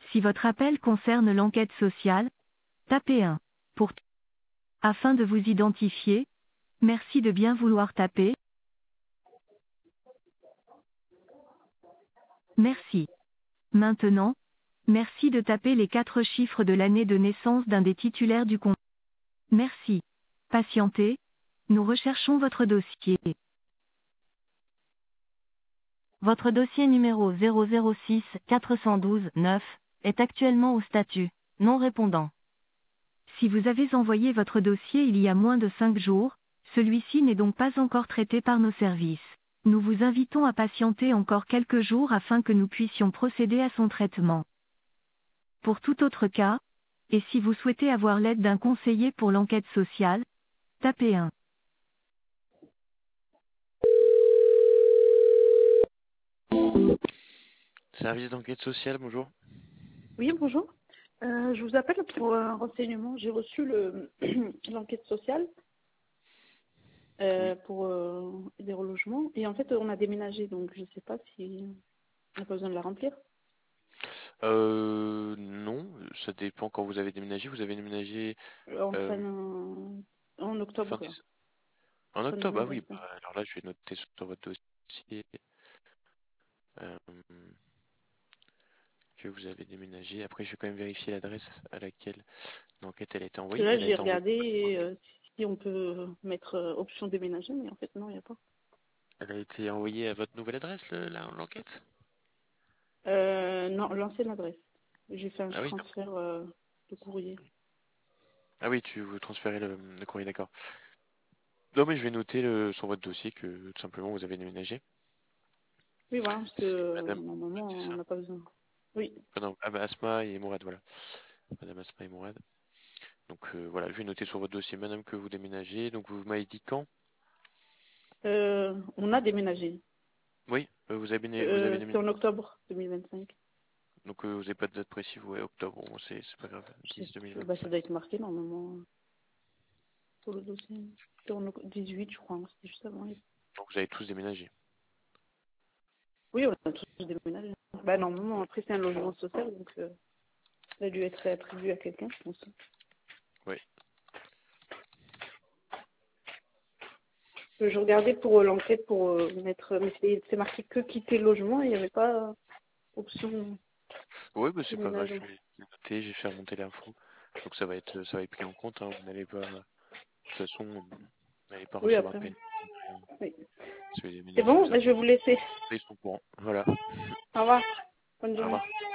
Si votre appel concerne l'enquête sociale, tapez 1. Afin de vous identifier, merci de bien vouloir taper. Merci. Maintenant, merci de taper les 4 chiffres de l'année de naissance d'un des titulaires du compte. Merci. Patientez. Nous recherchons votre dossier. Votre dossier numéro 006 412 9 est actuellement au statut non répondant. Si vous avez envoyé votre dossier il y a moins de 5 jours, celui-ci n'est donc pas encore traité par nos services. Nous vous invitons à patienter encore quelques jours afin que nous puissions procéder à son traitement. Pour tout autre cas, et si vous souhaitez avoir l'aide d'un conseiller pour l'enquête sociale, tapez 1. Service d'enquête sociale, bonjour. Oui, bonjour. Je vous appelle pour un renseignement. J'ai reçu l'enquête sociale Oui. pour des relogements. Et en fait, on a déménagé, donc je ne sais pas si on a pas besoin de la remplir. Non, ça dépend quand vous avez déménagé. Vous avez déménagé euh, En fin octobre, là, déce- en fin octobre. Ah oui, 2025. alors là, je vais noter sur votre dossier euh, que vous avez déménagé. Après, je vais quand même vérifier l'adresse à laquelle l'enquête elle a été Parce que envoyée. là, Elle a j'ai été envoyée. regardé et, si on peut mettre option déménager, mais en fait, non, il n'y a pas. Elle a été envoyée à votre nouvelle adresse, l'enquête? Non, l'ancienne adresse. J'ai fait un Ah oui. transfert de courrier. Ah oui, tu vous transférez le courrier, d'accord. Non, mais je vais noter sur votre dossier que tout simplement vous avez déménagé. Oui, voilà, parce que C'est Madame, normalement, c'est on ça? n'a pas besoin. Oui. Ah non, ah bah, Asma et Mourad, voilà. Madame Asma et Mourad. Donc voilà, je vais noter sur votre dossier, madame, que vous déménagez. Donc vous m'avez dit quand? On a déménagé. Oui, vous avez C'était déménagé. en octobre 2025. Donc vous n'avez pas de date précise, ouais, octobre, bon, c'est pas grave, Je sais 10 plus. Bah, ça 2025. doit être marqué normalement sur le dossier. C'était en 18, je crois. C'était juste avant. Donc vous avez tous déménagé. Oui, on a tous déménagé. Bah, normalement, après, c'est un logement social, donc ça a dû être attribué à quelqu'un, je pense. Oui. Je regardais pour l'enquête pour mettre. Mais c'est marqué que quitter le logement et il n'y avait pas option Oui, bah c'est pas grave, déménagement. je vais noter, j'ai fait remonter l'info. Donc ça va être pris en compte, hein. Vous n'allez pas, de toute façon, vous n'allez pas Oui, recevoir de après. peine. Oui. Si vous C'est déménagez, bon, vous bah, je vais attendez. vous laisser. Ils sont au courant. Voilà. Au revoir. Bonne Au journée. revoir.